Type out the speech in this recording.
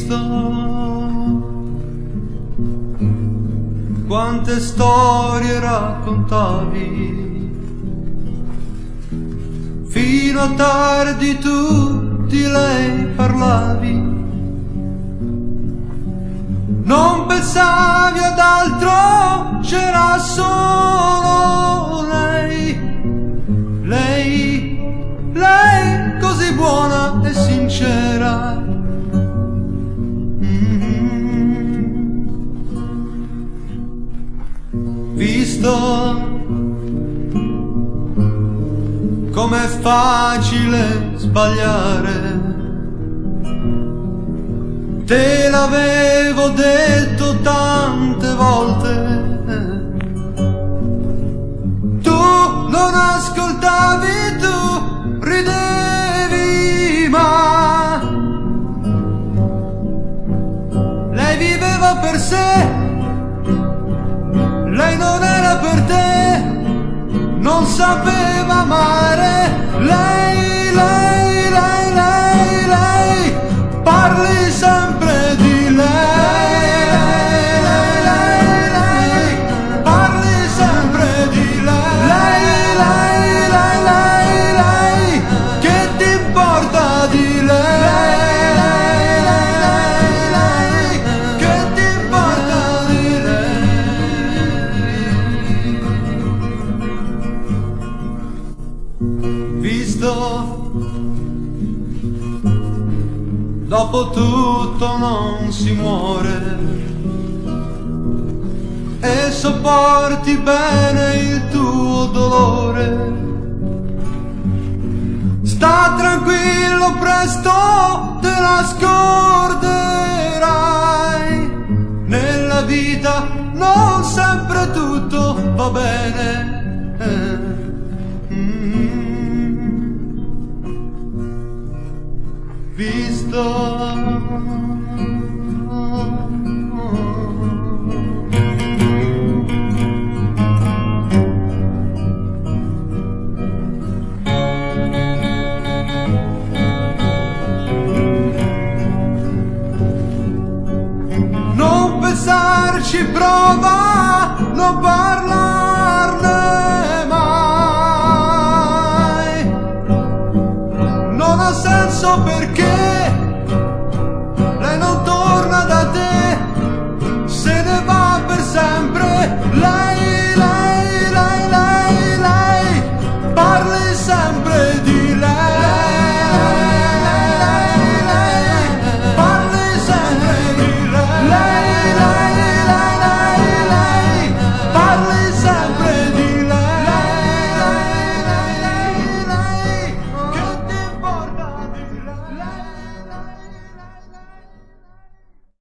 visto quante storie raccontavi, fino a tardi tu di lei parlavi, non pensavi ad altro, c'era solo lei, lei così buona e sincera. Visto com'è facile sbagliare, te l'avevo detto tante volte, tu non ascoltavi, tu ridevi, ma lei viveva per sé, lei non era per te, non sapeva amare, lei parli sempre di lei, parli sempre di lei, che ti importa di lei, che ti importa di lei. Visto dopo tutto non si muore e sopporti bene il tuo dolore. Sta tranquillo, presto te la scorderai. Nella vita non sempre tutto va bene. Visto non pensarci, prova, non parlarne mai, non ha senso perché